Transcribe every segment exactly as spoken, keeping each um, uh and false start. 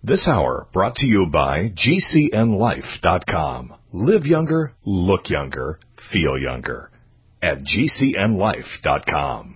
This hour brought to you by G C N life dot com. Live younger, look younger, feel younger at G C N life dot com.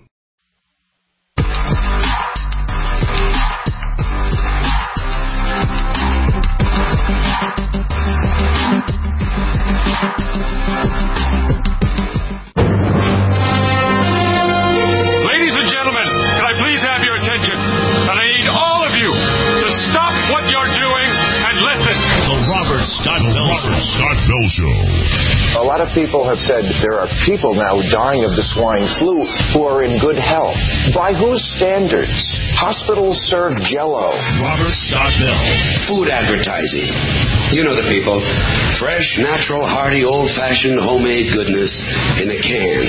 Ladies and gentlemen, can I please have your attention? And I need all of you to stop what you're doing and listen. The Robert Scott Bell Show. Scott Bell Show. A lot of people have said there are people now dying of the swine flu who are in good health. By whose standards? Hospitals serve Jell-O. Robert Scott Bell. Food advertising. You know the people. Fresh, natural, hearty, old-fashioned, homemade goodness in a can.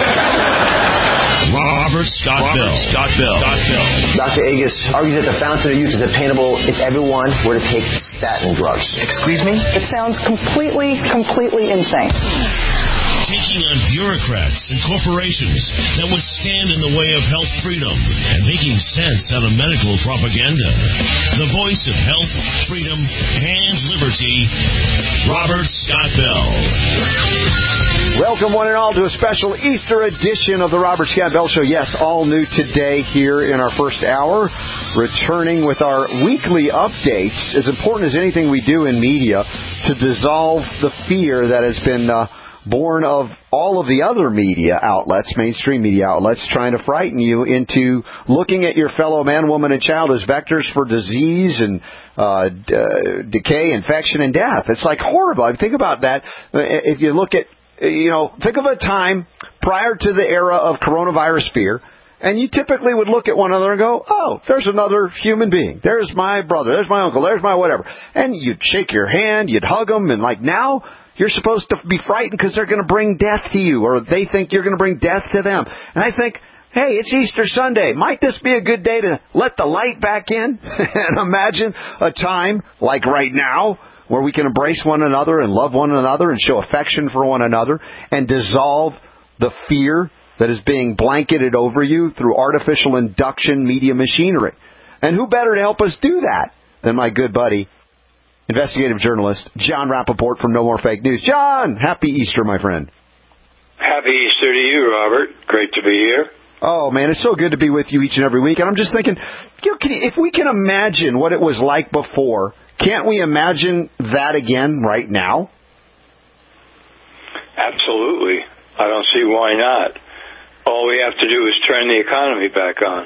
Robert Scott Robert Bell. Scott Bell. Scott Bell. Doctor Agus argues that the fountain of youth is attainable if everyone were to take statin drugs. Excuse me? It sounds completely, completely insane. Taking on bureaucrats and corporations that would stand in the way of health freedom and making sense out of medical propaganda. The voice of health, freedom, and liberty, Robert Scott Bell. Welcome, one and all, to a special Easter edition of the Robert Scott Bell Show. Yes, all new today here in our first hour, returning with our weekly updates. As important as anything we do in media to dissolve the fear that has been uh, born of all of the other media outlets, mainstream media outlets, trying to frighten you into looking at your fellow man, woman, and child as vectors for disease and uh, d- uh, decay, infection, and death. It's like horrible. I mean, think about that. If you look at, you know, think of a time prior to the era of coronavirus fear, and you typically would look at one another and go, oh, there's another human being. There's my brother. There's my uncle. There's my whatever. And you'd shake your hand. You'd hug them. And like now, you're supposed to be frightened because they're going to bring death to you, or they think you're going to bring death to them. And I think, hey, it's Easter Sunday. Might this be a good day to let the light back in? And imagine a time like right now where we can embrace one another and love one another and show affection for one another and dissolve the fear that is being blanketed over you through artificial induction media machinery. And who better to help us do that than my good buddy, investigative journalist John Rappaport from No More Fake News. John, happy Easter, my friend. Happy Easter to you, Robert. Great to be here. Oh, man, it's so good to be with you each and every week. And I'm just thinking, you know, can you, if we can imagine what it was like before, can't we imagine that again right now? Absolutely. I don't see why not. All we have to do is turn the economy back on.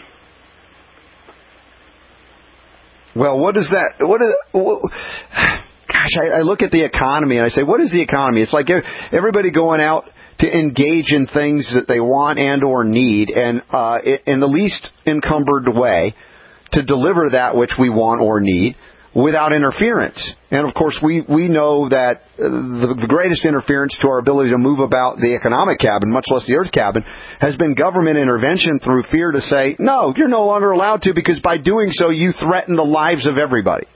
Well, what is that? What is? What, gosh, I, I look at the economy and I say, what is the economy? It's like everybody going out to engage in things that they want and or need, and uh, in the least encumbered way to deliver that which we want or need without interference. And, of course, we, we know that the, the greatest interference to our ability to move about the economic cabin, much less the earth cabin, has been government intervention through fear to say, no, you're no longer allowed to, because by doing so you threaten the lives of everybody.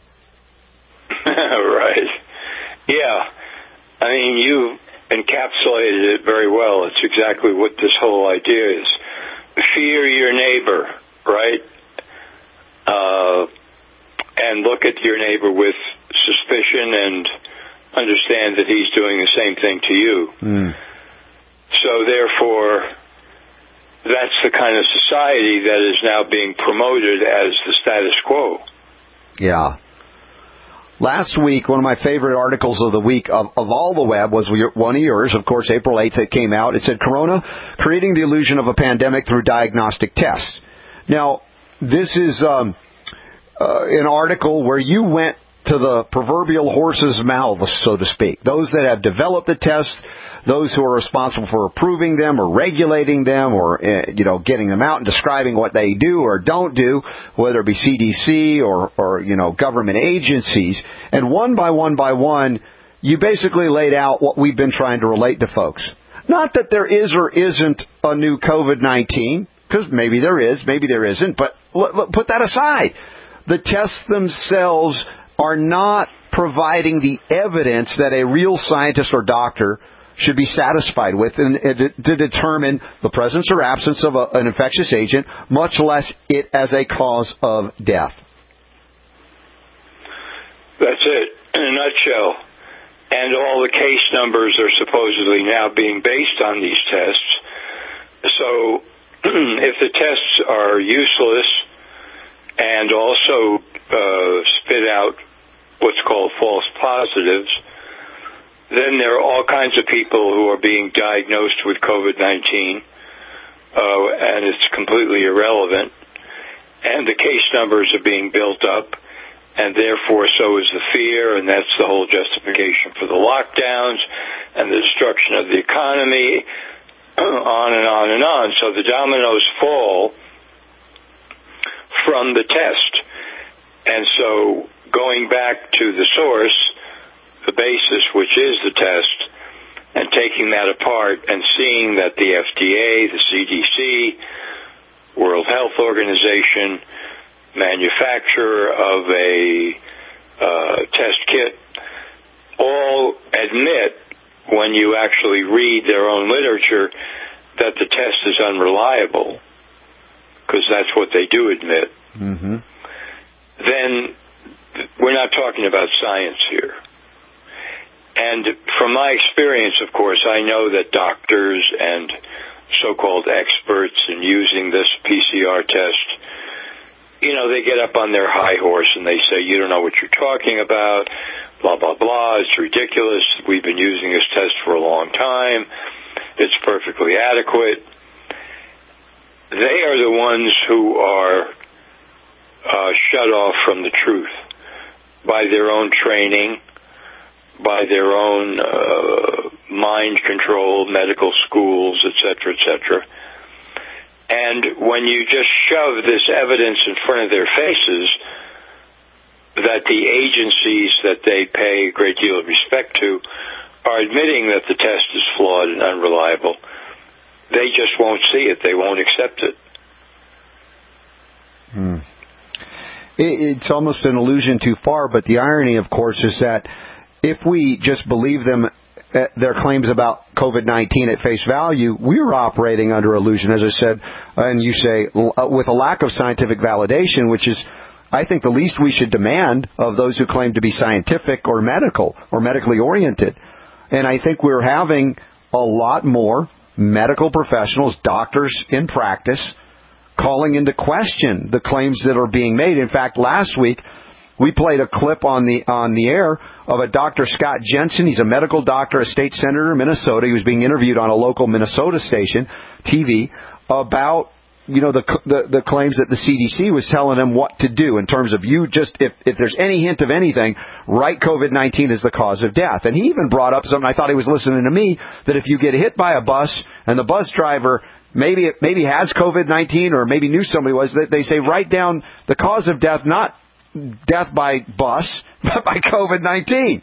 Right. Yeah. I mean, you encapsulated it very well. It's exactly what this whole idea is. Fear your neighbor, right? Uh... And look at your neighbor with suspicion and understand that he's doing the same thing to you. Mm. So therefore, that's the kind of society that is now being promoted as the status quo. Yeah. Last week, one of my favorite articles of the week of, of all the web was one of yours, of course, April eighth, it came out. It said, Corona, creating the illusion of a pandemic through diagnostic tests. Now, this is Um, Uh, an article where you went to the proverbial horse's mouth, so to speak. Those that have developed the tests, those who are responsible for approving them or regulating them or, uh, you know, getting them out and describing what they do or don't do, whether it be C D C or, or, you know, government agencies. And one by one by one, you basically laid out what we've been trying to relate to folks. Not that there is or isn't a new COVID nineteen, because maybe there is, maybe there isn't, but l- l- put that aside. The tests themselves are not providing the evidence that a real scientist or doctor should be satisfied with in, in, to determine the presence or absence of a, an infectious agent, much less it as a cause of death. That's it, in a nutshell. And all the case numbers are supposedly now being based on these tests. So if the tests are useless and also uh, spit out what's called false positives, then there are all kinds of people who are being diagnosed with COVID nineteen, uh, and it's completely irrelevant. And the case numbers are being built up, and therefore so is the fear, and that's the whole justification for the lockdowns and the destruction of the economy, on and on and on. So the dominoes fall from the test. And so going back to the source, the basis, which is the test, and taking that apart and seeing that the F D A, the C D C, World Health Organization, manufacturer of a uh, test kit, all admit, when you actually read their own literature, that the test is unreliable, because that's what they do admit. Mm-hmm. Then we're not talking about science here. And from my experience, of course, I know that doctors and so-called experts in using this P C R test, you know, they get up on their high horse and they say, you don't know what you're talking about, blah, blah, blah, it's ridiculous, we've been using this test for a long time, it's perfectly adequate. They are the ones who are uh, shut off from the truth by their own training, by their own uh, mind-controlled medical schools, et cetera, et cetera. And when you just shove this evidence in front of their faces that the agencies that they pay a great deal of respect to are admitting that the test is flawed and unreliable, they just won't see it. They won't accept it. Hmm. it. It's almost an illusion too far, but the irony, of course, is that if we just believe them, uh, their claims about COVID nineteen at face value, we're operating under illusion, as I said, and you say, uh, with a lack of scientific validation, which is, I think, the least we should demand of those who claim to be scientific or medical or medically oriented. And I think we're having a lot more medical professionals, doctors in practice, calling into question the claims that are being made. In fact, last week, we played a clip on the on the air of a Doctor Scott Jensen. He's a medical doctor, a state senator in Minnesota. He was being interviewed on a local Minnesota station, T V, about, you know, the, the the claims that the C D C was telling him what to do in terms of, you just, if, if there's any hint of anything, write COVID nineteen as the cause of death. And he even brought up something, I thought he was listening to me, that if you get hit by a bus and the bus driver maybe maybe has COVID nineteen or maybe knew somebody was, that they say write down the cause of death, not death by bus, but by COVID nineteen.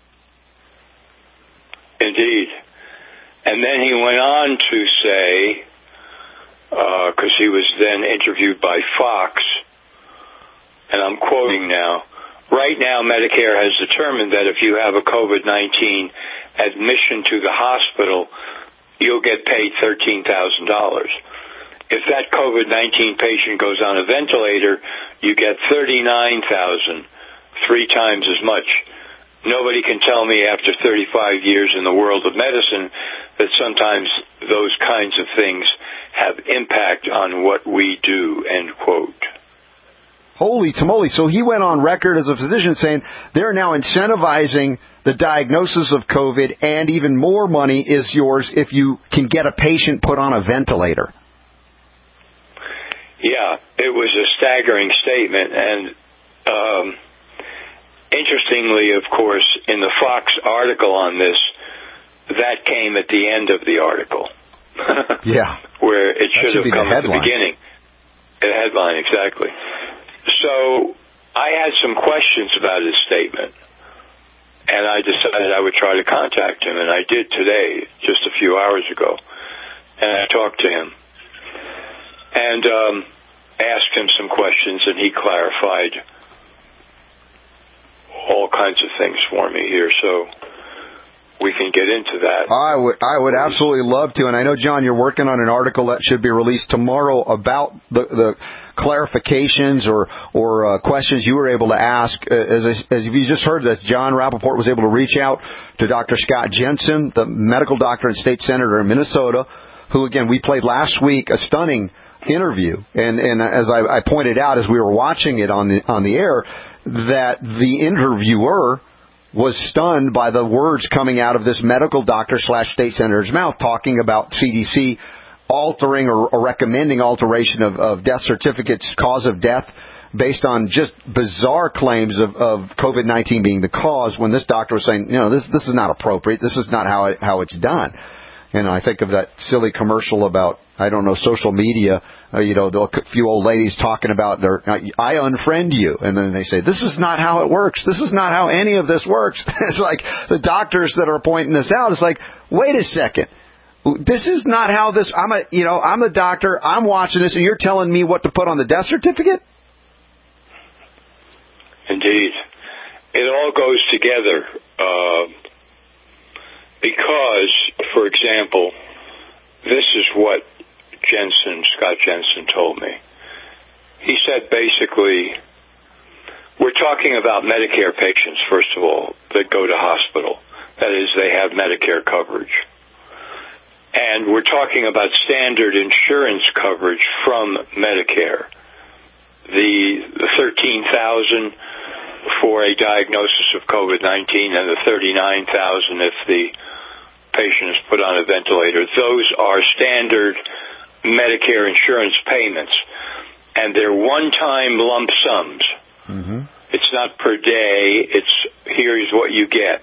Indeed. And then he went on to say, because uh, he was then interviewed by Fox, and I'm quoting now, right now Medicare has determined that if you have a COVID nineteen admission to the hospital, you'll get paid thirteen thousand dollars. If that COVID nineteen patient goes on a ventilator, you get thirty-nine thousand dollars, three times as much. Nobody can tell me after thirty-five years in the world of medicine that sometimes those kinds of things have impact on what we do, end quote. Holy tamale. So he went on record as a physician saying they're now incentivizing the diagnosis of COVID, and even more money is yours if you can get a patient put on a ventilator. Yeah, it was a staggering statement. And um, interestingly, of course, in the Fox article on this, that came at the end of the article. Yeah. Where it should, should have come at the beginning. The headline, exactly. So I had some questions about his statement, and I decided I would try to contact him, and I did today, just a few hours ago, and I talked to him. And um, asked him some questions, and he clarified all kinds of things for me here. So we can get into that. I would, I would absolutely love to. And I know, John, you're working on an article that should be released tomorrow about the, the clarifications or or uh, questions you were able to ask. Uh, as, I, as you just heard, that John Rappaport was able to reach out to Doctor Scott Jensen, the medical doctor and state senator in Minnesota, who, again, we played last week a stunning interview. And, and as I, I pointed out as we were watching it on the on the air, that the interviewer was stunned by the words coming out of this medical doctor slash state senator's mouth talking about C D C altering or, or recommending alteration of, of death certificates, cause of death, based on just bizarre claims of, of COVID nineteen being the cause, when this doctor was saying, you know, this this is not appropriate. This is not how it, how it's done. And I think of that silly commercial about, I don't know, social media, uh, you know, a few old ladies talking about their, I unfriend you. And then they say, this is not how it works. This is not how any of this works. It's like the doctors that are pointing this out. It's like, wait a second. This is not how this, I'm a, you know, I'm a doctor. I'm watching this and you're telling me what to put on the death certificate? Indeed. It all goes together. Uh, because, for example, this is what Jensen, Scott Jensen told me. He said basically, we're talking about Medicare patients, first of all, that go to hospital. That is, they have Medicare coverage. And we're talking about standard insurance coverage from Medicare. The, the thirteen thousand dollars for a diagnosis of COVID nineteen and the thirty-nine thousand dollars if the patient is put on a ventilator, those are standard Medicare insurance payments, and they're one-time lump sums. Mm-hmm. It's not per day. It's here's what you get.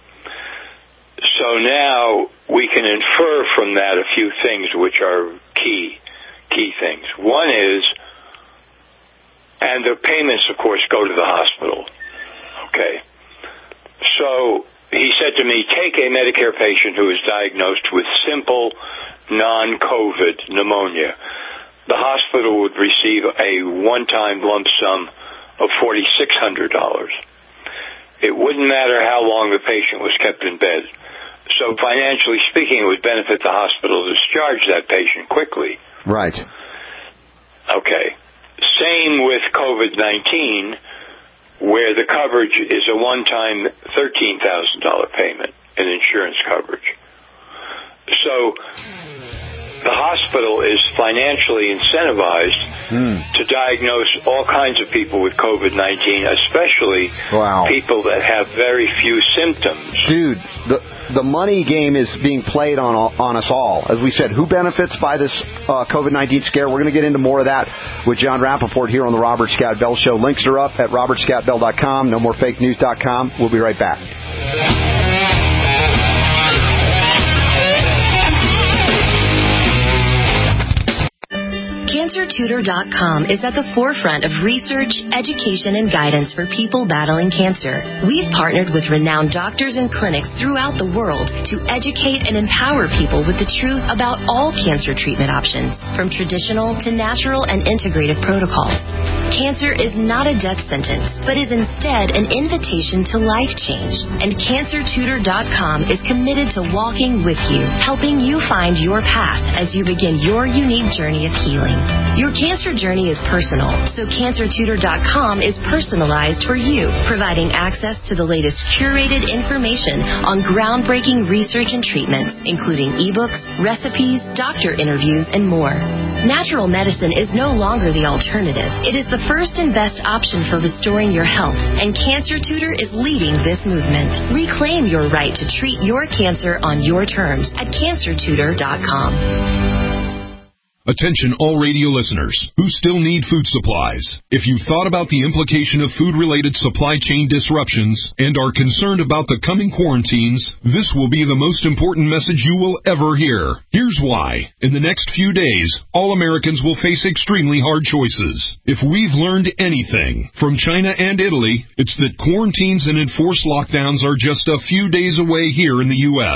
So now we can infer from that a few things which are key, key things. One is, and the payments, of course, go to the hospital. Okay. So he said to me, take a Medicare patient who is diagnosed with simple non-COVID pneumonia. The hospital would receive a one-time lump sum of four thousand six hundred dollars. It wouldn't matter how long the patient was kept in bed. So financially speaking, it would benefit the hospital to discharge that patient quickly. Right. Okay. Same with COVID nineteen, where the coverage is a one-time thirteen thousand dollars payment in insurance coverage. So the hospital is financially incentivized mm. to diagnose all kinds of people with COVID nineteen, especially wow. people that have very few symptoms. Dude, the the money game is being played on on us all. As we said, who benefits by this uh, COVID nineteen scare? We're going to get into more of that with John Rappaport here on the Robert Scott Bell Show. Links are up at robert scott bell dot com, no more fake news dot com. We'll be right back. cancer tutor dot com is at the forefront of research, education, and guidance for people battling cancer. We've partnered with renowned doctors and clinics throughout the world to educate and empower people with the truth about all cancer treatment options, from traditional to natural and integrative protocols. Cancer is not a death sentence, but is instead an invitation to life change. And cancer tutor dot com is committed to walking with you, helping you find your path as you begin your unique journey of healing. Your cancer journey is personal, so cancer tutor dot com is personalized for you, providing access to the latest curated information on groundbreaking research and treatments, including ebooks, recipes, doctor interviews, and more. Natural medicine is no longer the alternative. It is the first and best option for restoring your health, and Cancer Tutor is leading this movement. Reclaim your right to treat your cancer on your terms at cancer tutor dot com. Attention all radio listeners who still need food supplies. If you've thought about the implication of food-related supply chain disruptions and are concerned about the coming quarantines, this will be the most important message you will ever hear. Here's why. In the next few days, all Americans will face extremely hard choices. If we've learned anything from China and Italy, it's that quarantines and enforced lockdowns are just a few days away here in the U S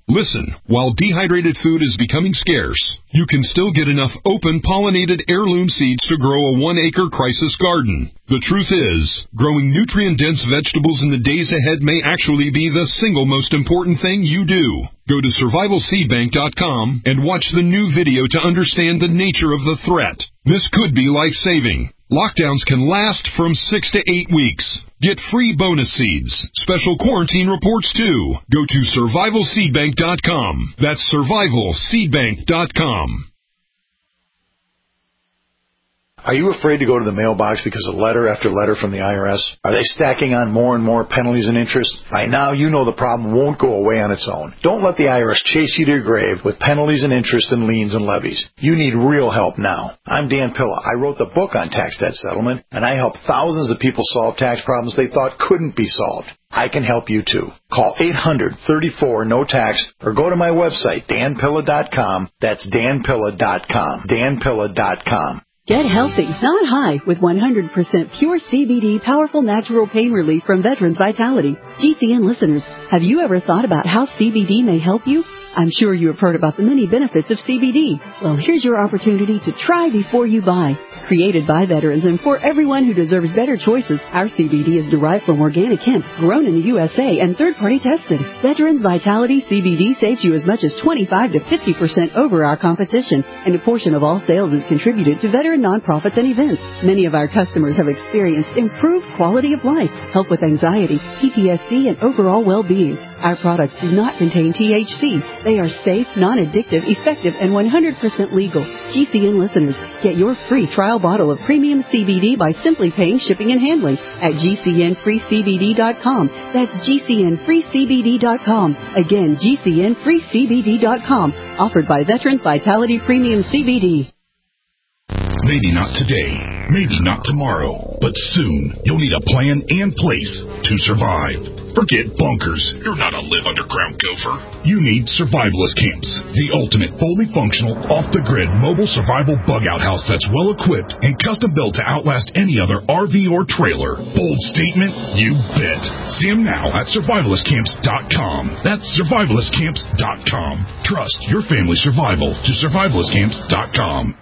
Listen, while dehydrated food is becoming scarce, you can still get enough open pollinated heirloom seeds to grow a one-acre crisis garden. The truth is, growing nutrient-dense vegetables in the days ahead may actually be the single most important thing you do. Go to survival seed bank dot com and watch the new video to understand the nature of the threat. This could be life-saving. Lockdowns can last from six to eight weeks. Get free bonus seeds, special quarantine reports too. Go to survival seed bank dot com. That's survival seed bank dot com. Are you afraid to go to the mailbox because of letter after letter from the I R S? Are they stacking on more and more penalties and interest? By now, you know the problem won't go away on its own. Don't let the I R S chase you to your grave with penalties and interest and liens and levies. You need real help now. I'm Dan Pilla. I wrote the book on tax debt settlement, and I help thousands of people solve tax problems they thought couldn't be solved. I can help you too. Call eight hundred, thirty-four, no tax or go to my website, dan pilla dot com. That's dan pilla dot com. dan pilla dot com. Get healthy, not high, with one hundred percent pure C B D powerful natural pain relief from Veterans Vitality. G C N listeners, have you ever thought about how C B D may help you? I'm sure you have heard about the many benefits of C B D. Well, here's your opportunity to try before you buy. Created by veterans and for everyone who deserves better choices, our C B D is derived from organic hemp, grown in the U S A and third-party tested. Veterans Vitality C B D saves you as much as twenty-five to fifty percent over our competition, and a portion of all sales is contributed to veteran nonprofits and events. Many of our customers have experienced improved quality of life, help with anxiety, P T S D, and overall well-being. Our products do not contain T H C. They are safe, non-addictive, effective, and one hundred percent legal. G C N listeners, get your free trial bottle of premium C B D by simply paying shipping and handling at G C N free C B D dot com. That's G C N free C B D dot com. Again, G C N free C B D dot com. Offered by Veterans Vitality Premium C B D. Maybe not today, maybe not tomorrow, but soon you'll need a plan and place to survive. Forget bunkers. You're not a live underground gopher. You need survivalist camps, the ultimate fully functional, off-the-grid mobile survival bug-out house that's well-equipped and custom-built to outlast any other R V or trailer. Bold statement? You bet. See them now at survivalist camps dot com. That's survivalist camps dot com. Trust your family's survival to survivalist camps dot com.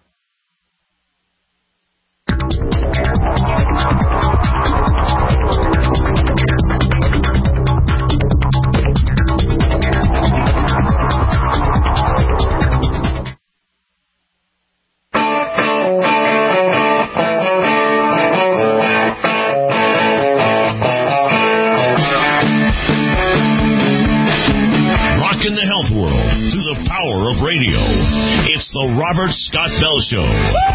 Radio. It's the Robert Scott Bell Show.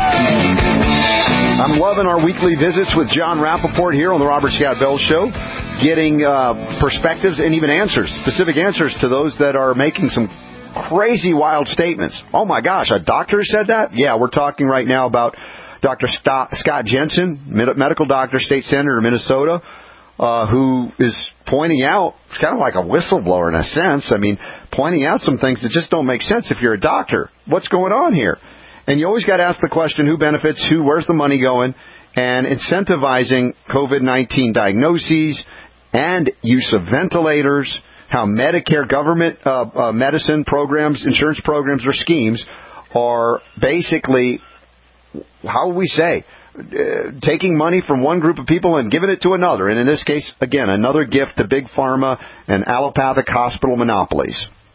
I'm loving our weekly visits with John Rappaport here on the Robert Scott Bell Show, getting uh, perspectives and even answers, specific answers to those that are making some crazy, wild statements. Oh, my gosh, a doctor said that? Yeah, we're talking right now about Doctor Scott, Scott Jensen, medical doctor, state senator of Minnesota, Uh, who is pointing out, it's kind of like a whistleblower in a sense, I mean, pointing out some things that just don't make sense if you're a doctor. What's going on here? And you always got to ask the question, who benefits, who, where's the money going? And incentivizing COVID nineteen diagnoses and use of ventilators, how Medicare government uh, uh, medicine programs, insurance programs or schemes are basically, how would we say, Uh, taking money from one group of people and giving it to another. And in this case, again, another gift to big pharma and allopathic hospital monopolies.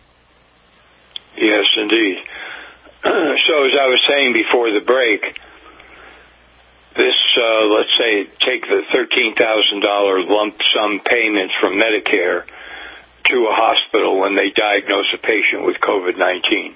Yes, indeed. So as I was saying before the break, this, uh, let's say, take the thirteen thousand dollars lump sum payment from Medicare to a hospital when they diagnose a patient with COVID nineteen.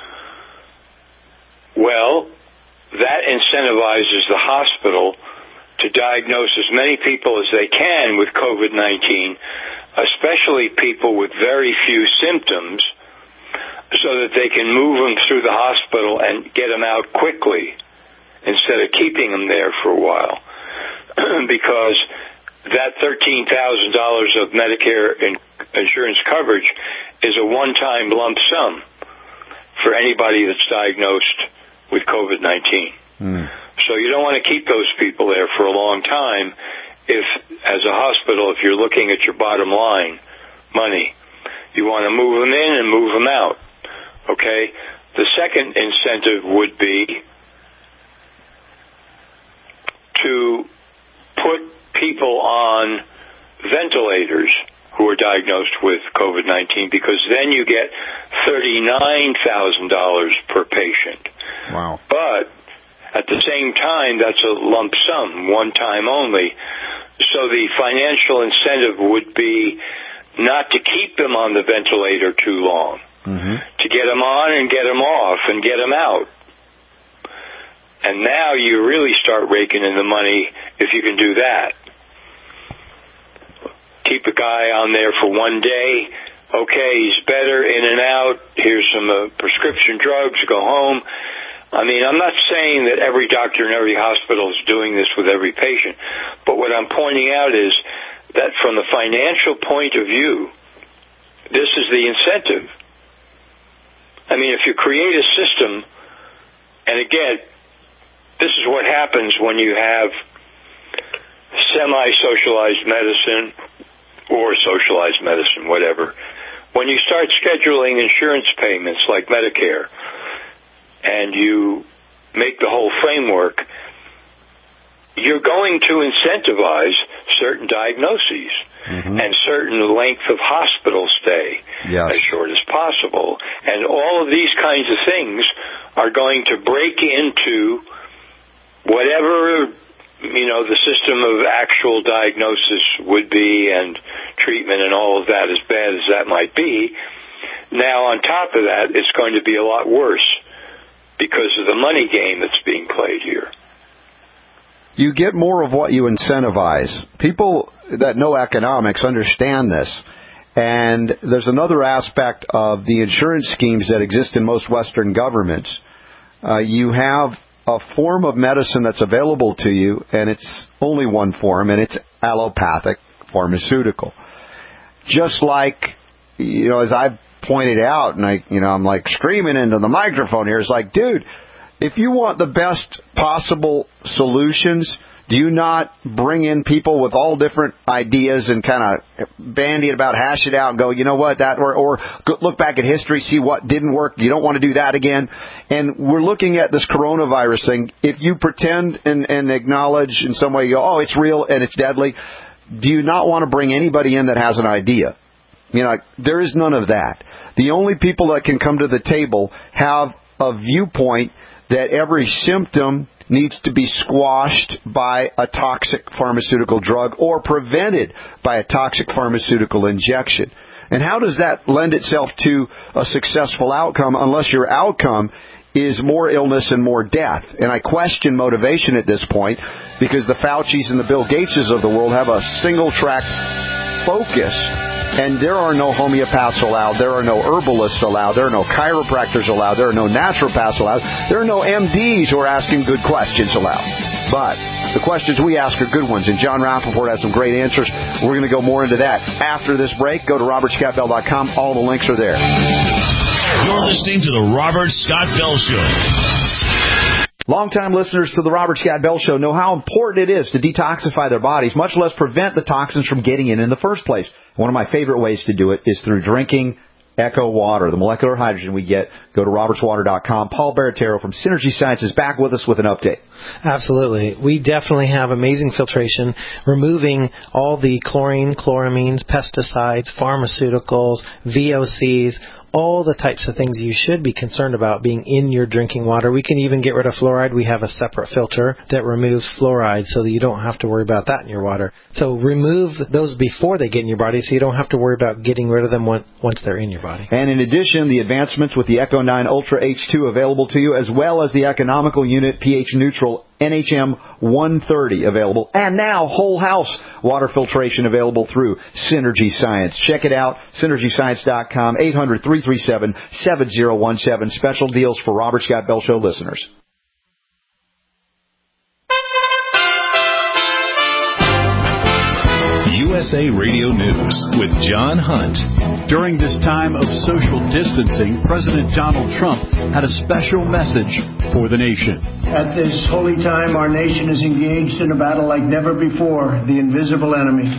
Well, that incentivizes the hospital to diagnose as many people as they can with COVID nineteen, especially people with very few symptoms, so that they can move them through the hospital and get them out quickly instead of keeping them there for a while. Because that thirteen thousand dollars of Medicare insurance coverage is a one-time lump sum for anybody that's diagnosed with COVID nineteen. Mm. So you don't want to keep those people there for a long time if, as a hospital, if you're looking at your bottom line, money, You want to move them in and move them out. Okay? The second incentive would be to put people on ventilators who are diagnosed with COVID nineteen, because then you get thirty-nine thousand dollars per patient. Wow. But at the same time, that's a lump sum, one time only. So the financial incentive would be not to keep them on the ventilator too long, mm-hmm. to get them on and get them off and get them out. And now you really start raking in the money if you can do that. Keep a guy on there for one day. Okay, he's better, in and out. Here's some uh, prescription drugs. Go home. I mean, I'm not saying that every doctor in every hospital is doing this with every patient. But what I'm pointing out is that from the financial point of view, this is the incentive. I mean, if you create a system, and again, this is what happens when you have semi-socialized medicine or socialized medicine, whatever. When you start scheduling insurance payments like Medicare, and you make the whole framework, you're going to incentivize certain diagnoses mm-hmm. and certain length of hospital stay, yes. as short as possible. And all of these kinds of things are going to break into whatever, you know, the system of actual diagnosis would be and treatment and all of that, as bad as that might be. Now, on top of that, it's going to be a lot worse because of the money game that's being played here. You get more of what you incentivize. People that know economics understand this. And there's another aspect of the insurance schemes that exist in most Western governments. Uh, you have a form of medicine that's available to you, and it's only one form, and it's allopathic pharmaceutical. Just like, you know, as I've pointed out, and I, you know, I'm like screaming into the microphone here, it's like, dude, if you want the best possible solutions, do you not bring in people with all different ideas and kind of bandy it about, hash it out, and go, you know what, that, or, or look back at history, see what didn't work. You don't want to do that again. And we're looking at this coronavirus thing. If you pretend and, and acknowledge in some way, you go, oh, it's real and it's deadly, do you not want to bring anybody in that has an idea? You know, there is none of that. The only people that can come to the table have a viewpoint that every symptom needs to be squashed by a toxic pharmaceutical drug or prevented by a toxic pharmaceutical injection. And how does that lend itself to a successful outcome unless your outcome is more illness and more death? And I question motivation at this point, because the Faucis and the Bill Gateses of the world have a single-track focus. And there are no homeopaths allowed. There are no herbalists allowed. There are no chiropractors allowed. There are no naturopaths allowed. There are no M Ds who are asking good questions allowed. But the questions we ask are good ones, and John Rappaport has some great answers. We're going to go more into that after this break. Go to robert scott bell dot com. All the links are there. You're listening to the Robert Scott Bell Show. Longtime listeners to the Robert Scott Bell Show know how important it is to detoxify their bodies, much less prevent the toxins from getting in in the first place. One of my favorite ways to do it is through drinking Echo Water, the molecular hydrogen we get. Go to roberts water dot com. Paul Baratero from Synergy Science is back with us with an update. Absolutely. We definitely have amazing filtration, removing all the chlorine, chloramines, pesticides, pharmaceuticals, V O Cs, all the types of things you should be concerned about being in your drinking water. We can even get rid of fluoride. We have a separate filter that removes fluoride so that you don't have to worry about that in your water. So remove those before they get in your body so you don't have to worry about getting rid of them once they're in your body. And in addition, the advancements with the Echo nine Ultra H two available to you, as well as the economical unit pH neutral N H M one thirty available, and now whole house water filtration available through Synergy Science. Check it out, synergy science dot com, eight hundred, three three seven, seven zero one seven. Special deals for Robert Scott Bell Show listeners. U S A Radio News with John Hunt. During this time of social distancing, President Donald Trump had a special message for the nation. At this holy time, our nation is engaged in a battle like never before, the invisible enemy.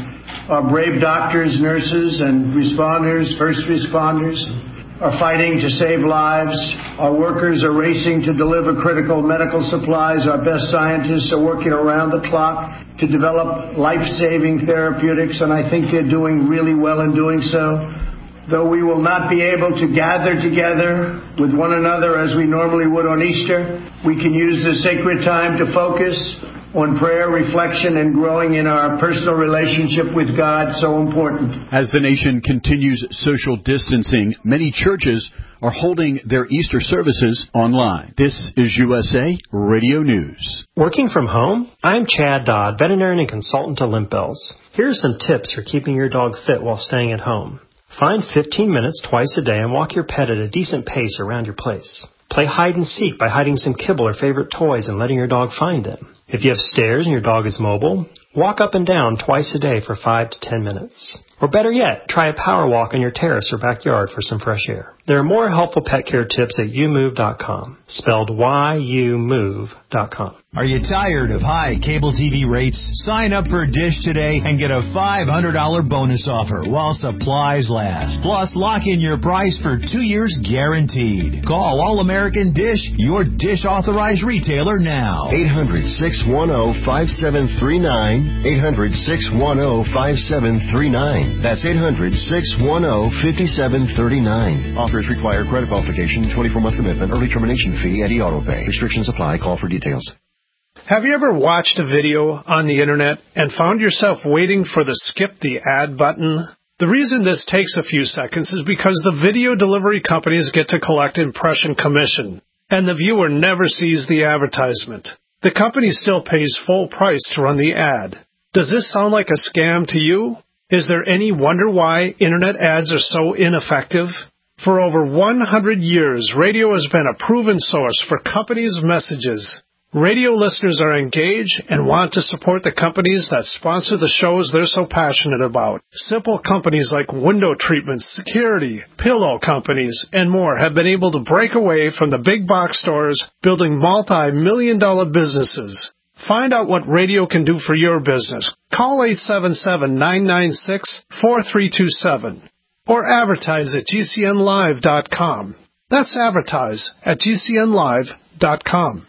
Our brave doctors, nurses, and responders, first responders, are fighting to save lives. Our workers are racing to deliver critical medical supplies. Our best scientists are working around the clock to develop life-saving therapeutics, and I think they're doing really well in doing so. Though we will not be able to gather together with one another as we normally would on Easter, we can use this sacred time to focus on prayer, reflection, and growing in our personal relationship with God, so important. As the nation continues social distancing, many churches are holding their Easter services online. This is U S A Radio News. Working from home? I'm Chad Dodd, veterinarian and consultant to Limp Bells. Here are some tips for keeping your dog fit while staying at home. Find fifteen minutes twice a day and walk your pet at a decent pace around your place. Play hide and seek by hiding some kibble or favorite toys and letting your dog find them. If you have stairs and your dog is mobile, walk up and down twice a day for five to ten minutes. Or better yet, try a power walk on your terrace or backyard for some fresh air. There are more helpful pet care tips at you move dot com, spelled Y U move dot com. Are you tired of high cable T V rates? Sign up for Dish today and get a five hundred dollars bonus offer while supplies last. Plus, lock in your price for two years guaranteed. Call All American Dish, your Dish authorized retailer now. eight hundred, six one zero, five seven three nine. eight hundred, six one zero, five seven three nine. That's eight hundred, six one zero, five seven three nine. Offers require credit qualification, twenty-four month commitment, early termination fee, and e-auto pay. Restrictions apply. Call for details. Have you ever watched a video on the internet and found yourself waiting for the skip the ad button? The reason this takes a few seconds is because the video delivery companies get to collect impression commission, and the viewer never sees the advertisement. The company still pays full price to run the ad. Does this sound like a scam to you? Is there any wonder why internet ads are so ineffective? For over one hundred years, radio has been a proven source for companies' messages. Radio listeners are engaged and want to support the companies that sponsor the shows they're so passionate about. Simple companies like window treatments, security, pillow companies, and more have been able to break away from the big box stores, building multi-million dollar businesses. Find out what radio can do for your business. Call eight seven seven, nine nine six, four three two seven or advertise at G C N live dot com. That's advertise at G C N live dot com.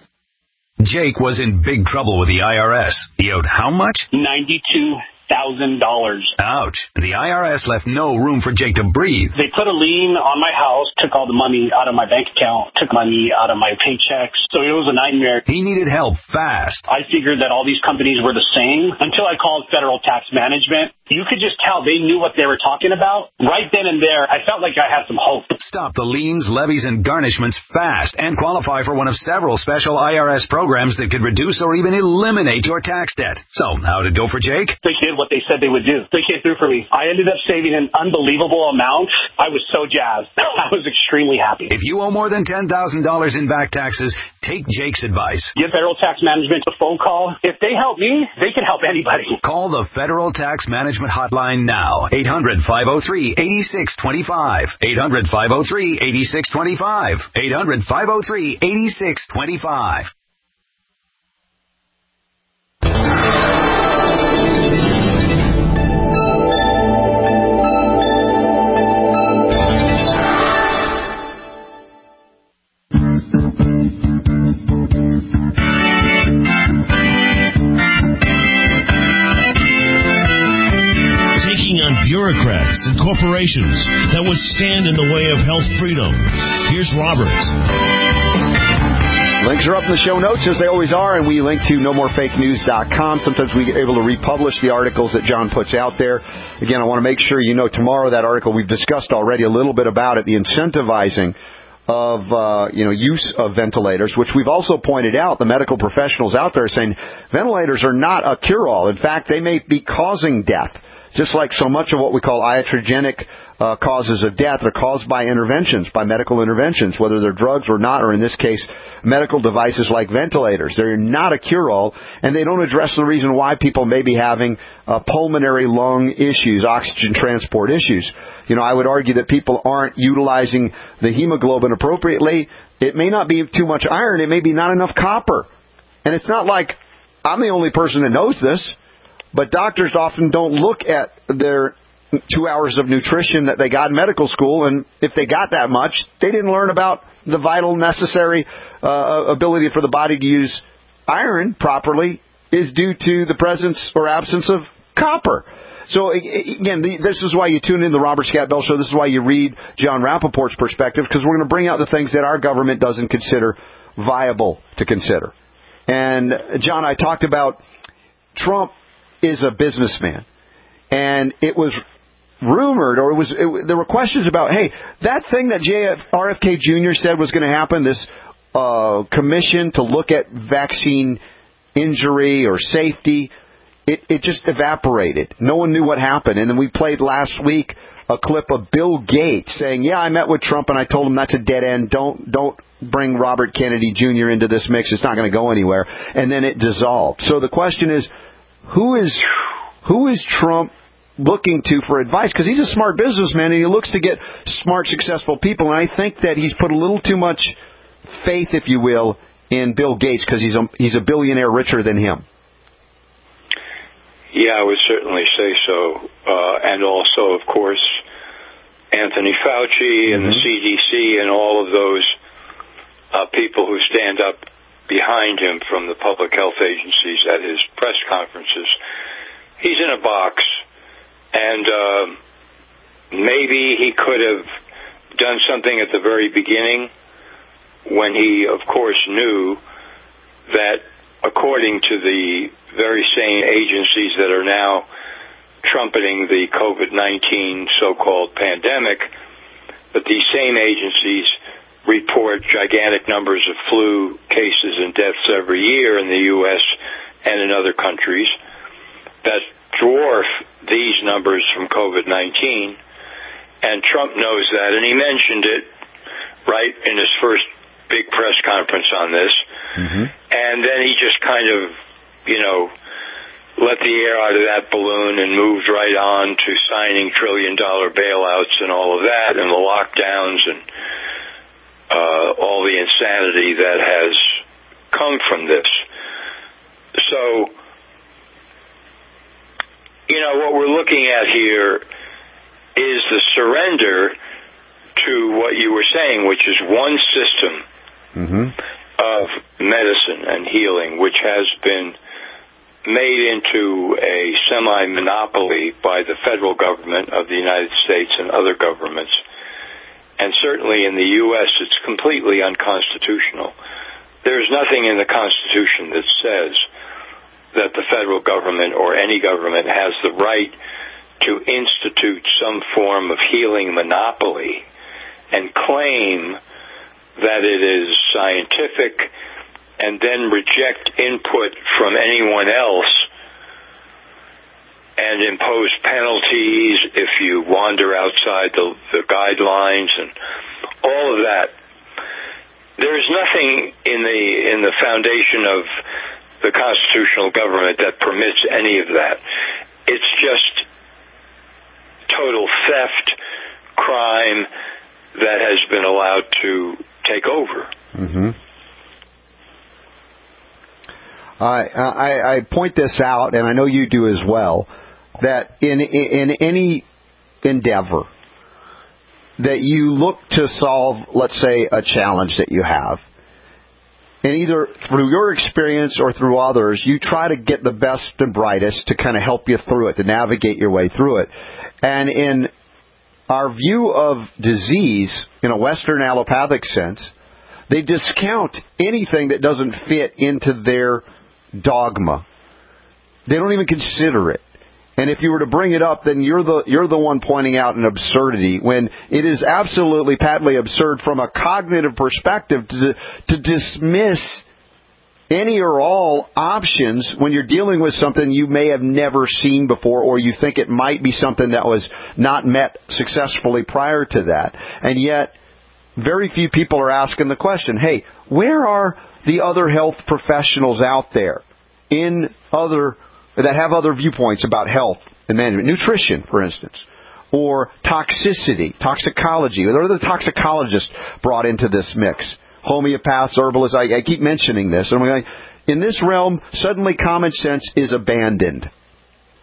Jake was in big trouble with the I R S. He owed how much? ninety-two thousand dollars. Ouch. The I R S left no room for Jake to breathe. They put a lien on my house, took all the money out of my bank account, took money out of my paychecks. So it was a nightmare. He needed help fast. I figured that all these companies were the same until I called Federal Tax Management. You could just tell they knew what they were talking about. Right then and there, I felt like I had some hope. Stop the liens, levies, and garnishments fast and qualify for one of several special I R S programs that could reduce or even eliminate your tax debt. So, how did it go for Jake? They did what they said they would do. They came through for me. I ended up saving an unbelievable amount. I was so jazzed. I was extremely happy. If you owe more than ten thousand dollars in back taxes, take Jake's advice. Give Federal Tax Management a phone call. If they help me, they can help anybody. Call the Federal Tax Management hotline now. eight hundred, five oh three, eight six two five. eight hundred, five oh three, eight six two five. eight hundred, five oh three, eight six two five. Taking on bureaucrats and corporations that would stand in the way of health freedom. Here's Robert. Links are up in the show notes, as they always are, and we link to no more fake news dot com. Sometimes we are able to republish the articles that John puts out there. Again, I want to make sure you know tomorrow that article we've discussed already a little bit about it, the incentivizing of uh, you know use of ventilators, which we've also pointed out, the medical professionals out there saying ventilators are not a cure-all. In fact, they may be causing death. Just like so much of what we call iatrogenic uh, causes of death are caused by interventions, by medical interventions, whether they're drugs or not, or in this case, medical devices like ventilators. They're not a cure-all, and they don't address the reason why people may be having uh, pulmonary lung issues, oxygen transport issues. You know, I would argue that people aren't utilizing the hemoglobin appropriately. It may not be too much iron. It may be not enough copper. And it's not like I'm the only person that knows this. But doctors often don't look at their two hours of nutrition that they got in medical school, and if they got that much, they didn't learn about the vital, necessary uh, ability for the body to use iron properly is due to the presence or absence of copper. So, again, this is why you tune in the Robert Scott Bell Show. This is why you read John Rappaport's perspective, because we're going to bring out the things that our government doesn't consider viable to consider. And, John, I talked about Trump is a businessman. And it was rumored, or it was it, there were questions about, hey, that thing that J F, R F K Junior said was going to happen, this uh, commission to look at vaccine injury or safety, It, it just evaporated. No one knew what happened. And then we played last week a clip of Bill Gates saying, yeah, I met with Trump and I told him that's a dead end. Don't don't bring Robert Kennedy Junior into this mix. It's not going to go anywhere. And then it dissolved. So the question is, who is who is Trump looking to for advice? Because he's a smart businessman and he looks to get smart, successful people. And I think that he's put a little too much faith, if you will, in Bill Gates because he's a, he's a billionaire richer than him. Yeah, I would certainly say so. Uh, and also, of course, Anthony Fauci and mm-hmm. the C D C and all of those uh, people who stand up behind him from the public health agencies at his press conferences. He's in a box, and uh, maybe he could have done something at the very beginning when he, of course, knew that according to the very same agencies that are now trumpeting the COVID nineteen so-called pandemic, but these same agencies report gigantic numbers of flu cases and deaths every year in the U S and in other countries that dwarf these numbers from COVID nineteen. And Trump knows that, and he mentioned it right in his first big press conference on this. Mm-hmm. And then he just kind of, you know, let the air out of that balloon and moved right on to signing trillion-dollar bailouts and all of that, and the lockdowns and uh, all the insanity that has come from this. So, you know, what we're looking at here is the surrender to what you were saying, which is one system mm-hmm. of medicine and healing, which has been made into a semi-monopoly by the federal government of the United States and other governments. And certainly in the U S, it's completely unconstitutional. There's nothing in the Constitution that says that the federal government or any government has the right to institute some form of healing monopoly and claim that it is scientific and then reject input from anyone else and impose penalties if you wander outside the, the guidelines and all of that. There is nothing in the in the foundation of the constitutional government that permits any of that. It's just total theft, crime that has been allowed to take over. Mm-hmm. I, I I point this out, and I know you do as well, that in in any endeavor that you look to solve, let's say, a challenge that you have, and either through your experience or through others, you try to get the best and brightest to kind of help you through it, to navigate your way through it. And in our view of disease, in a Western allopathic sense, they discount anything that doesn't fit into their dogma. They don't even consider it. And if you were to bring it up, then you're the you're the one pointing out an absurdity, when it is absolutely patently absurd from a cognitive perspective to to dismiss any or all options when you're dealing with something you may have never seen before, or you think it might be something that was not met successfully prior to that. And yet, very few people are asking the question, hey, where are the other health professionals out there in other that have other viewpoints about health and management, nutrition, for instance, or toxicity, toxicology? What are the toxicologists brought into this mix? Homeopaths, herbalists, I, I keep mentioning this. And I'm like, in this realm, suddenly common sense is abandoned.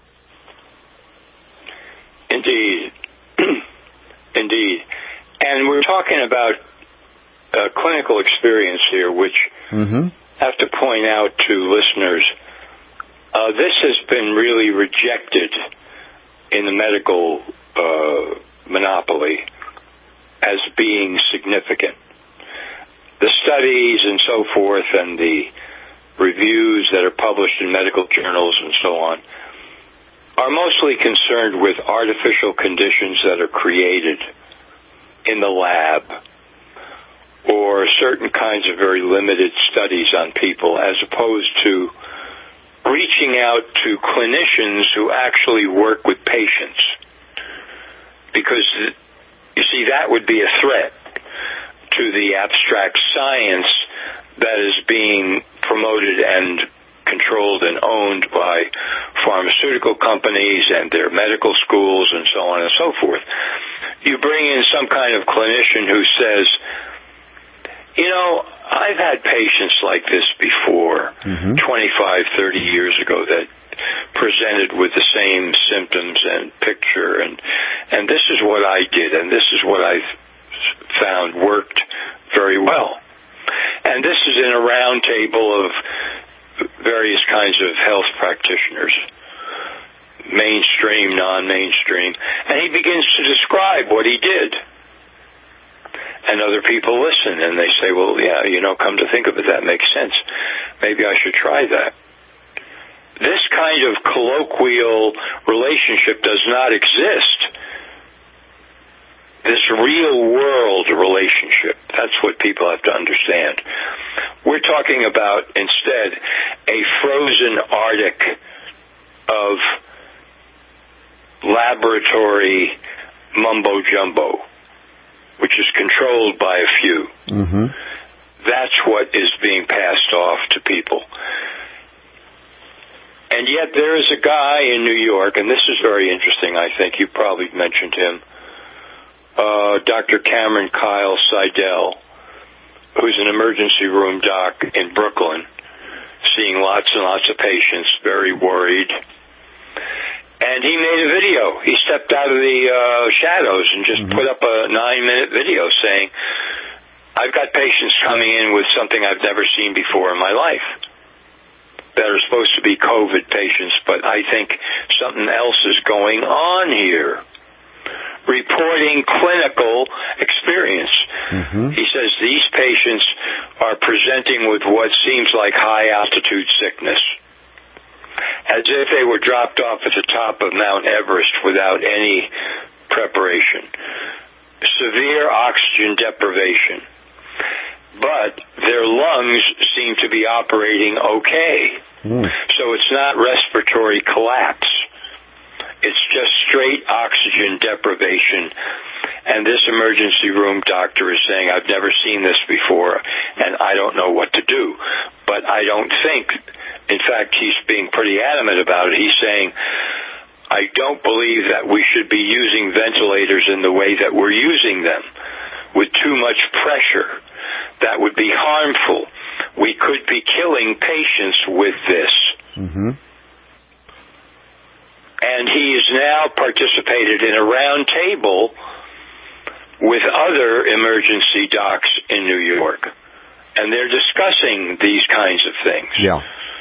Indeed. Indeed. And we're talking about uh, clinical experience here, which mm-hmm. I have to point out to listeners, uh, this has been really rejected in the medical uh, monopoly as being significant. The studies and so forth and the reviews that are published in medical journals and so on are mostly concerned with artificial conditions that are created in the lab or certain kinds of very limited studies on people, as opposed to reaching out to clinicians who actually work with patients. Because, you see, that would be a threat to the abstract science that is being promoted and controlled and owned by pharmaceutical companies and their medical schools and so on and so forth. You bring in some kind of clinician who says, you know, I've had patients like this before, mm-hmm. twenty-five, thirty years ago, that presented with the same symptoms and picture, and and this is what I did, and this is what I've found worked very well. And this is in a round table of various kinds of health practitioners, mainstream, non-mainstream, and he begins to describe what he did. And other people listen, and they say, well, yeah, you know, come to think of it, that makes sense. Maybe I should try that. This kind of colloquial relationship does not exist. This real-world relationship, that's what people have to understand. We're talking about, instead, a frozen Arctic of laboratory mumbo-jumbo, which is controlled by a few. Mm-hmm. That's what is being passed off to people. And yet there is a guy in New York, and this is very interesting, I think. You probably mentioned him. Uh, Doctor Cameron Kyle Seidel, who's an emergency room doc in Brooklyn, seeing lots and lots of patients, very worried. And he made a video. He stepped out of the uh, shadows and just mm-hmm. put up a nine-minute video saying, I've got patients coming in with something I've never seen before in my life that are supposed to be COVID patients, but I think something else is going on here. Reporting clinical experience. Mm-hmm. He says these patients are presenting with what seems like high-altitude sickness, as if they were dropped off at the top of Mount Everest without any preparation. Severe oxygen deprivation. But their lungs seem to be operating okay. Mm. So it's not respiratory collapse. It's just straight oxygen deprivation. And this emergency room doctor is saying, I've never seen this before, and I don't know what to do. But I don't think, in fact, he's being pretty adamant about it. He's saying, I don't believe that we should be using ventilators in the way that we're using them, with too much pressure. That would be harmful. We could be killing patients with this. Mm-hmm. And he has now participated in a round table with other emergency docs in New York. And they're discussing these kinds of things. Yeah.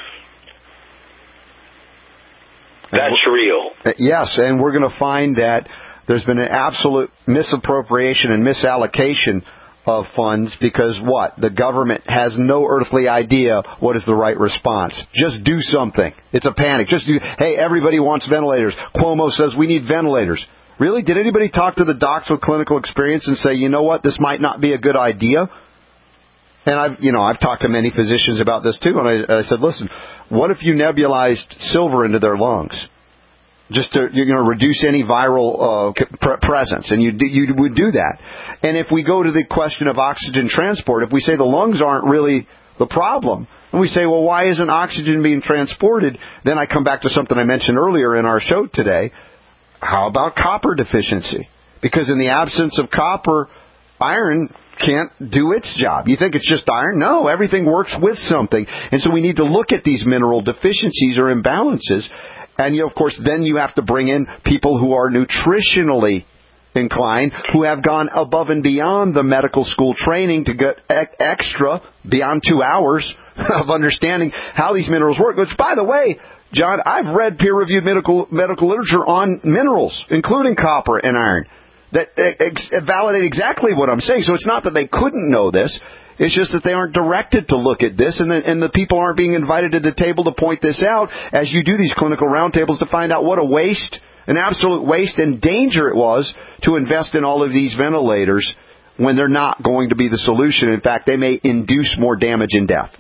That's real. Yes, and we're going to find that there's been an absolute misappropriation and misallocation of funds because what? The government has no earthly idea what is the right response. Just do something. It's a panic. Just do, hey, everybody wants ventilators. Cuomo says we need ventilators. Really? Did anybody talk to the docs with clinical experience and say, you know what, this might not be a good idea? And I've, you know, I've talked to many physicians about this too, and I, I said, listen, what if you nebulized silver into their lungs? Just to, you know, reduce any viral uh, presence, and you you would do that. And if we go to the question of oxygen transport, if we say the lungs aren't really the problem, and we say, well, why isn't oxygen being transported? Then I come back to something I mentioned earlier in our show today. How about copper deficiency? Because in the absence of copper, iron can't do its job. You think it's just iron? No, everything works with something. And so we need to look at these mineral deficiencies or imbalances. And, you know, of course, then you have to bring in people who are nutritionally inclined, who have gone above and beyond the medical school training to get e- extra, beyond two hours of understanding how these minerals work. Which, by the way, John, I've read peer-reviewed medical medical literature on minerals, including copper and iron, that ex- validate exactly what I'm saying. So it's not that they couldn't know this. It's just that they aren't directed to look at this, and the, and the people aren't being invited to the table to point this out as you do these clinical roundtables to find out what a waste, an absolute waste and danger it was to invest in all of these ventilators when they're not going to be the solution. In fact, they may induce more damage and death.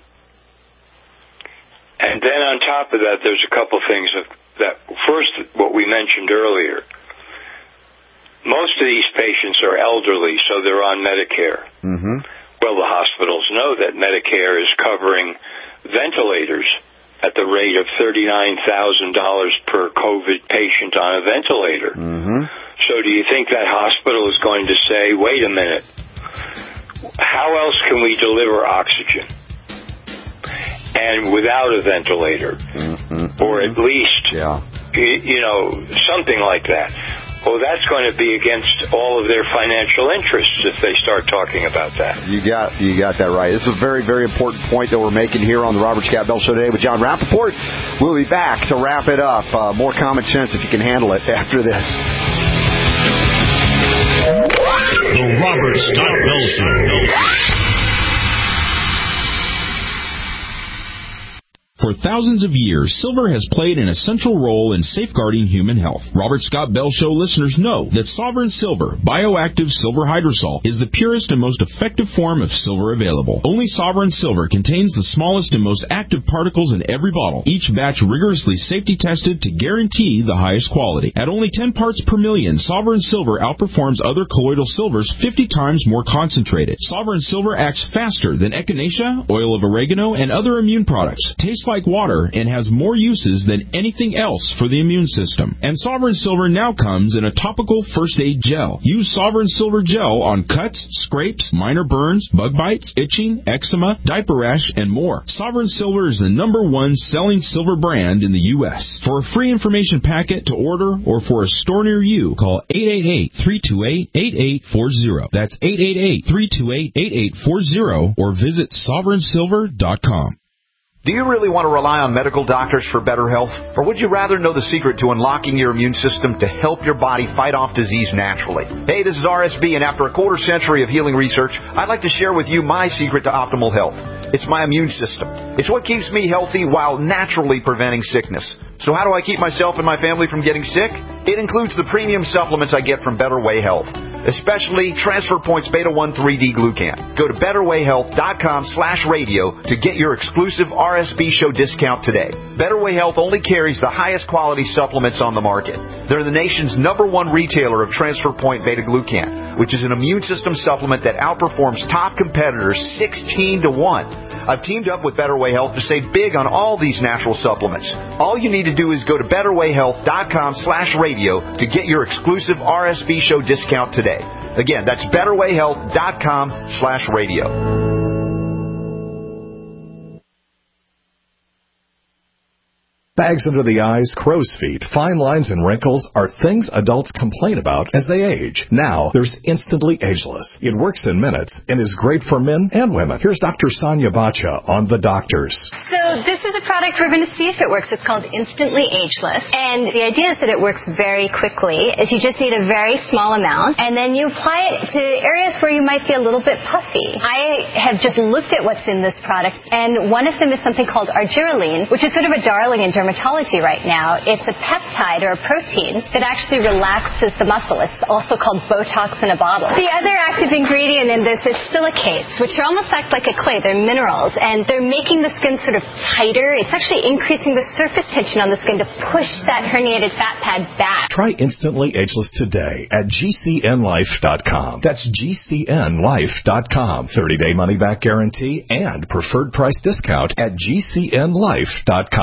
And then on top of that, there's a couple things of that. First, what we mentioned earlier. Most of these patients are elderly, so they're on Medicare. Mm-hmm. Well, the hospitals know that Medicare is covering ventilators at the rate of thirty-nine thousand dollars per COVID patient on a ventilator. Mm-hmm. So do you think that hospital is going to say, wait a minute, how else can we deliver oxygen? And without a ventilator, mm-hmm. or at least, yeah. you know, something like that. Well, that's going to be against all of their financial interests if they start talking about that. You got you got that right. This is a very, very important point that we're making here on the Robert Scott Bell Show today with John Rappaport. We'll be back to wrap it up. Uh, more common sense if you can handle it after this. The Robert Scott Bell Show. For thousands of years, silver has played an essential role in safeguarding human health. Robert Scott Bell Show listeners know that Sovereign Silver, bioactive silver hydrosol, is the purest and most effective form of silver available. Only Sovereign Silver contains the smallest and most active particles in every bottle, each batch rigorously safety tested to guarantee the highest quality. At only ten parts per million, Sovereign Silver outperforms other colloidal silvers fifty times more concentrated. Sovereign Silver acts faster than echinacea, oil of oregano, and other immune products. Tastes like water and has more uses than anything else for the immune system. And Sovereign Silver now comes in a topical first aid gel. Use Sovereign Silver gel on cuts, scrapes, minor burns, bug bites, itching, eczema, diaper rash, and more. Sovereign Silver is the number one selling silver brand in the U S. For a free information packet to order or for a store near you, call eight eight eight, three two eight, eight eight four zero. That's eight eight eight, three two eight, eight eight four zero or visit sovereign silver dot com. Do you really want to rely on medical doctors for better health? Or would you rather know the secret to unlocking your immune system to help your body fight off disease naturally? Hey, this is R S B, and after a quarter century of healing research, I'd like to share with you my secret to optimal health. It's my immune system. It's what keeps me healthy while naturally preventing sickness. So how do I keep myself and my family from getting sick? It includes the premium supplements I get from Better Way Health, especially Transfer Points Beta one three D Glucan. Go to betterwayhealth.com slash radio to get your exclusive R S B show discount today. Better Way Health only carries the highest quality supplements on the market. They're the nation's number one retailer of Transfer Point Beta Glucan, which is an immune system supplement that outperforms top competitors sixteen to one. I've teamed up with Better Way Health to save big on all these natural supplements. All you need to do is go to betterwayhealth.com slash radio to get your exclusive R S B show discount today. Again, that's betterwayhealth.com slash radio. Bags under the eyes, crow's feet, fine lines, and wrinkles are things adults complain about as they age. Now, there's Instantly Ageless. It works in minutes and is great for men and women. Here's Doctor Sonia Bacha on The Doctors. So this is a product we're going to see if it works. It's called Instantly Ageless. And the idea is that it works very quickly. Is you just need a very small amount, and then you apply it to areas where you might be a little bit puffy. I have just looked at what's in this product, and one of them is something called argireline, which is sort of a darling in dermatology right now. It's a peptide or a protein that actually relaxes the muscle. It's also called Botox in a bottle. The other active ingredient in this is silicates, which are almost act like a clay. They're minerals, and they're making the skin sort of tighter. It's actually increasing the surface tension on the skin to push that herniated fat pad back. Try Instantly Ageless today at G C N life dot com. That's G C N life dot com. thirty-day money-back guarantee and preferred price discount at G C N life dot com.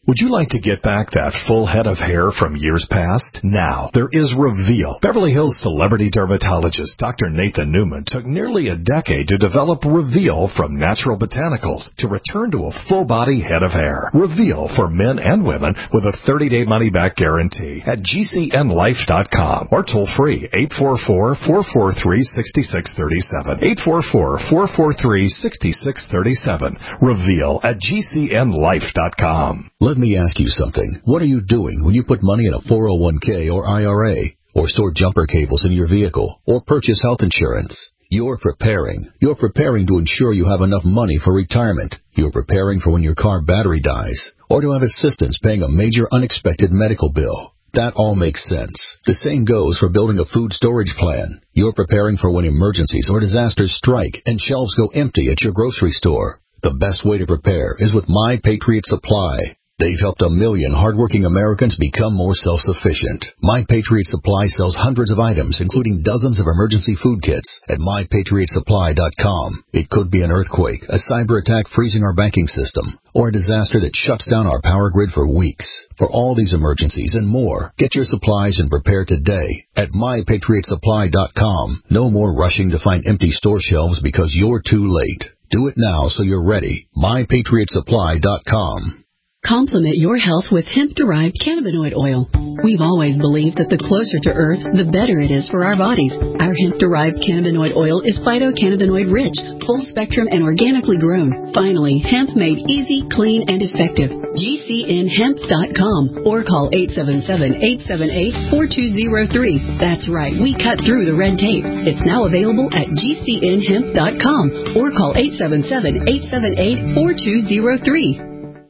Would you like to get back that full head of hair from years past? Now, there is Reveal. Beverly Hills celebrity dermatologist Doctor Nathan Newman took nearly a decade to develop Reveal from natural botanicals to return to a full-body head of hair. Reveal for men and women with a thirty-day money-back guarantee at G C N life dot com or toll-free eight four four, four four three, six six three seven. eight four four, four four three, six six three seven. Reveal at G C N life dot com. Let me ask you something. What are you doing when you put money in a four oh one k or I R A, or store jumper cables in your vehicle, or purchase health insurance? You're preparing. You're preparing to ensure you have enough money for retirement. You're preparing for when your car battery dies, or to have assistance paying a major unexpected medical bill. That all makes sense. The same goes for building a food storage plan. You're preparing for when emergencies or disasters strike and shelves go empty at your grocery store. The best way to prepare is with My Patriot Supply. They've helped a million hardworking Americans become more self-sufficient. My Patriot Supply sells hundreds of items, including dozens of emergency food kits at my patriot supply dot com. It could be an earthquake, a cyber attack freezing our banking system, or a disaster that shuts down our power grid for weeks. For all these emergencies and more, get your supplies and prepare today at my patriot supply dot com. No more rushing to find empty store shelves because you're too late. Do it now so you're ready. my patriot supply dot com. Complement your health with hemp-derived cannabinoid oil. We've always believed that the closer to Earth, the better it is for our bodies. Our hemp-derived cannabinoid oil is phytocannabinoid-rich, full-spectrum, and organically grown. Finally, hemp made easy, clean, and effective. G C N hemp dot com or call eight seven seven, eight seven eight, four two zero three. That's right, we cut through the red tape. It's now available at G C N hemp dot com or call eight seven seven, eight seven eight, four two zero three.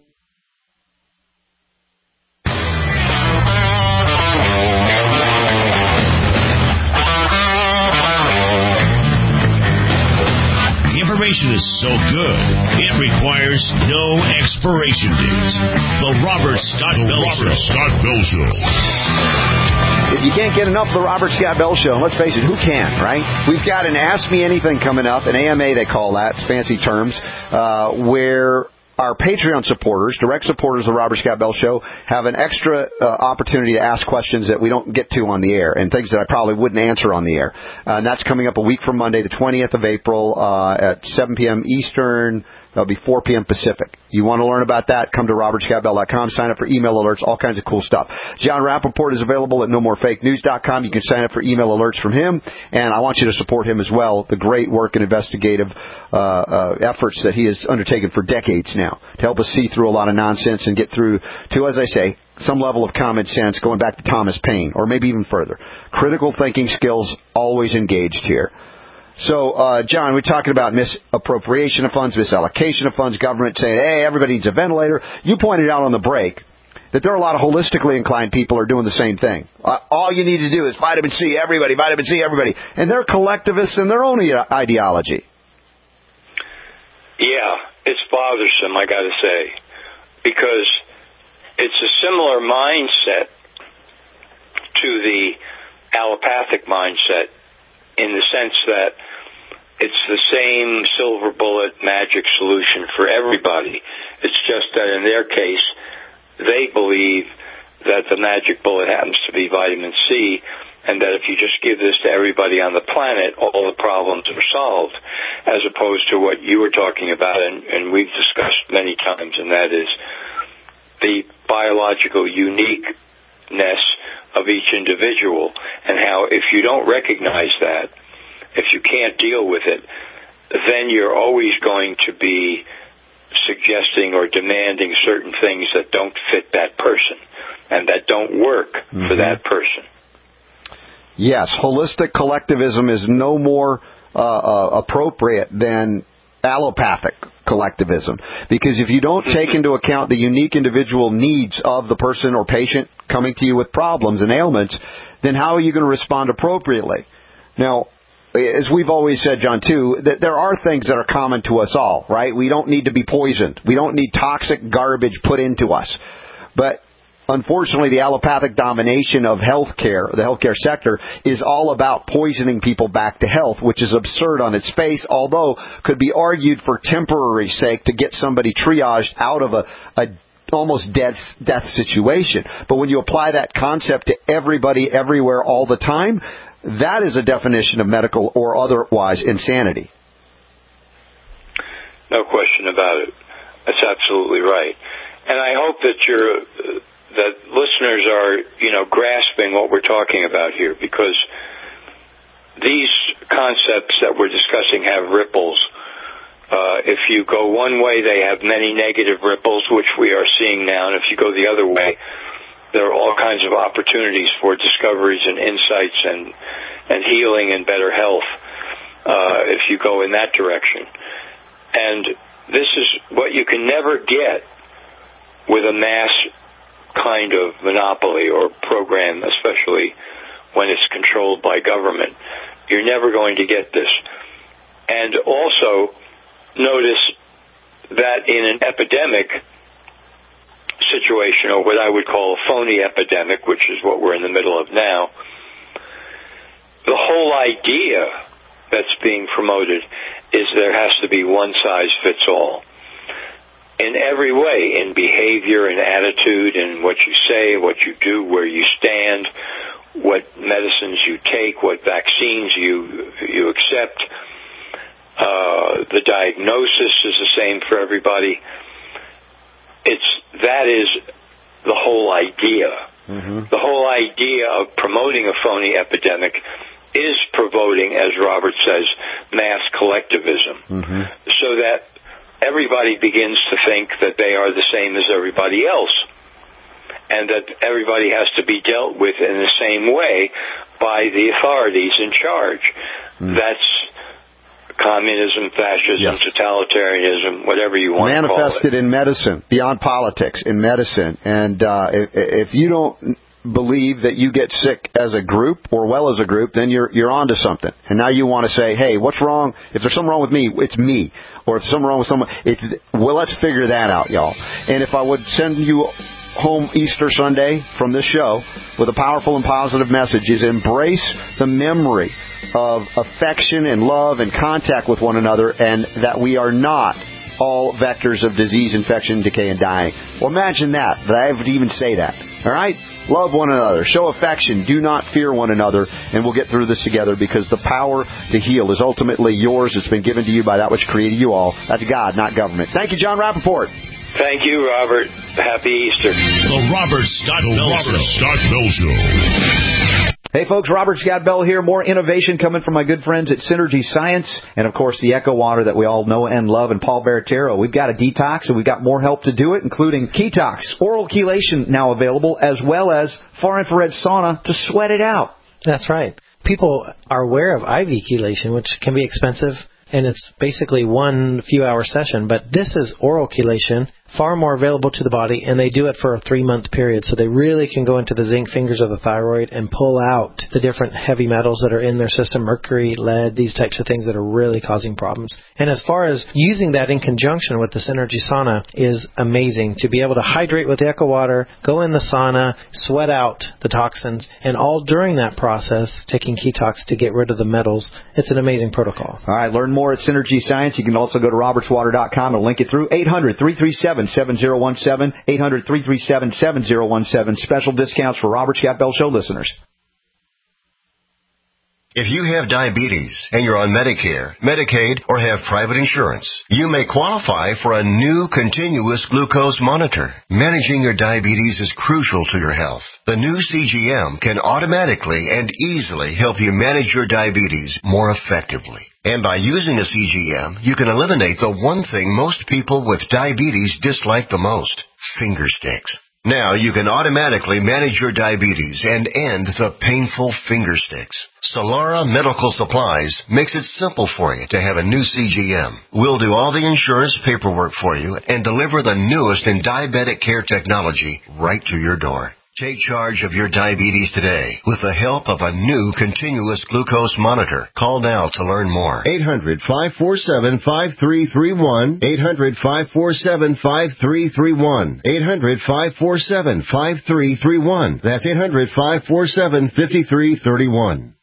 Information is so good, it requires no expiration date. The Robert Scott the Bell Robert Show. Scott Bell Show. If you can't get enough of the Robert Scott Bell Show, and let's face it, who can, right? We've got an Ask Me Anything coming up, an A M A they call that, it's fancy terms, uh, where our Patreon supporters, direct supporters of the Robert Scott Bell Show, have an extra uh, opportunity to ask questions that we don't get to on the air and things that I probably wouldn't answer on the air. Uh, and that's coming up a week from Monday, the twentieth of April uh, at seven p.m. Eastern. That'll be four p.m. Pacific. You want to learn about that, come to robert scott bell dot com, sign up for email alerts, all kinds of cool stuff. John Rappaport is available at no more fake news dot com. You can sign up for email alerts from him, and I want you to support him as well, the great work and investigative uh, uh, efforts that he has undertaken for decades now to help us see through a lot of nonsense and get through to, as I say, some level of common sense, going back to Thomas Paine, or maybe even further. Critical thinking skills always engaged here. So, uh, John, we're talking about misappropriation of funds, misallocation of funds, government saying, hey, everybody needs a ventilator. You pointed out on the break that there are a lot of holistically inclined people who are doing the same thing. Uh, all you need to do is vitamin C, everybody, vitamin C, everybody. And they're collectivists in their own ideology. Yeah, it's bothersome, I got to say, because it's a similar mindset to the allopathic mindset, in the sense that it's the same silver bullet magic solution for everybody. It's just that in their case, they believe that the magic bullet happens to be vitamin C, and that if you just give this to everybody on the planet, all the problems are solved, as opposed to what you were talking about, and, and we've discussed many times, and that is the biological uniqueness of each individual, and how if you don't recognize that, if you can't deal with it, then you're always going to be suggesting or demanding certain things that don't fit that person and that don't work mm-hmm. for that person. Yes, holistic collectivism is no more uh, uh, appropriate than allopathic collectivism, because if you don't take into account the unique individual needs of the person or patient coming to you with problems and ailments, then how are you going to respond appropriately? Now, as we've always said, John, too, that there are things that are common to us all, right? We don't need to be poisoned. We don't need toxic garbage put into us. But unfortunately, the allopathic domination of healthcare, the healthcare sector, is all about poisoning people back to health, which is absurd on its face, although could be argued for temporary sake to get somebody triaged out of a, a almost death, death situation. But when you apply that concept to everybody, everywhere, all the time, that is a definition of medical or otherwise insanity. No question about it. That's absolutely right. And I hope that you're, uh, that listeners are, you know, grasping what we're talking about here, because these concepts that we're discussing have ripples. Uh, if you go one way, they have many negative ripples, which we are seeing now. And if you go the other way, there are all kinds of opportunities for discoveries and insights and, and healing and better health, uh, if you go in that direction. And this is what you can never get with a mass kind of monopoly or program, especially when it's controlled by government. You're never going to get this. And also, notice that in an epidemic situation, or what I would call a phony epidemic, which is what we're in the middle of now, the whole idea that's being promoted is there has to be one size fits all. In every way, in behavior and attitude, in what you say, what you do, where you stand, what medicines you take, what vaccines you you accept. Uh, the diagnosis is the same for everybody. It's that is the whole idea. Mm-hmm. The whole idea of promoting a phony epidemic is promoting, as Robert says, mass collectivism, mm-hmm. so that everybody begins to think that they are the same as everybody else, and that everybody has to be dealt with in the same way by the authorities in charge. Mm. That's communism, fascism, yes. totalitarianism, whatever you want to call it. Manifested in medicine, beyond politics, in medicine. And uh, if, if you don't believe that you get sick as a group or well as a group, then you're you're onto something. And now you want to say, hey, what's wrong? If there's something wrong with me, it's me. Or if there's something wrong with someone, it's, well, let's figure that out, y'all. And if I would send you home Easter Sunday from this show with a powerful and positive message, is embrace the memory of affection and love and contact with one another, and that we are not all vectors of disease, infection, decay, and dying. Well, imagine that, that I would even say that. All right? Love one another. Show affection. Do not fear one another. And we'll get through this together, because the power to heal is ultimately yours. It's been given to you by that which created you all. That's God, not government. Thank you, John Rappaport. Thank you, Robert. Happy Easter. The Robert Scott the Bell Robert Show. Scott Bell Show. Hey folks, Robert Scott Bell here. More innovation coming from my good friends at Synergy Science, and of course the Echo Water that we all know and love, and Paul Baratero. We've got a detox, and we've got more help to do it, including Ketox, oral chelation now available, as well as far infrared sauna to sweat it out. That's right. People are aware of I V chelation, which can be expensive, and it's basically one few hour session, but this is oral chelation, far more available to the body, and they do it for a three-month period. So they really can go into the zinc fingers of the thyroid and pull out the different heavy metals that are in their system, mercury, lead, these types of things that are really causing problems. And as far as using that in conjunction with the Synergy Sauna is amazing. To be able to hydrate with the Echo Water, go in the sauna, sweat out the toxins, and all during that process, taking Ketox to get rid of the metals. It's an amazing protocol. All right, learn more at Synergy Science. You can also go to roberts water dot com and link it through eight hundred, three three seven, seven zero one seven, eight hundred, three three seven, seven zero one seven. Special discounts for Robert Scott Bell Show listeners. If you have diabetes and you're on Medicare, Medicaid, or have private insurance, you may qualify for a new continuous glucose monitor. Managing your diabetes is crucial to your health. The new C G M can automatically and easily help you manage your diabetes more effectively. And by using a C G M, you can eliminate the one thing most people with diabetes dislike the most: finger sticks. Now you can automatically manage your diabetes and end the painful finger sticks. Solara Medical Supplies makes it simple for you to have a new C G M. We'll do all the insurance paperwork for you and deliver the newest in diabetic care technology right to your door. Take charge of your diabetes today with the help of a new continuous glucose monitor. Call now to learn more. eight hundred, five four seven, five three three one. eight hundred, five four seven, five three three one. eight hundred, five four seven, five three three one. That's eight hundred, five four seven, five three three one.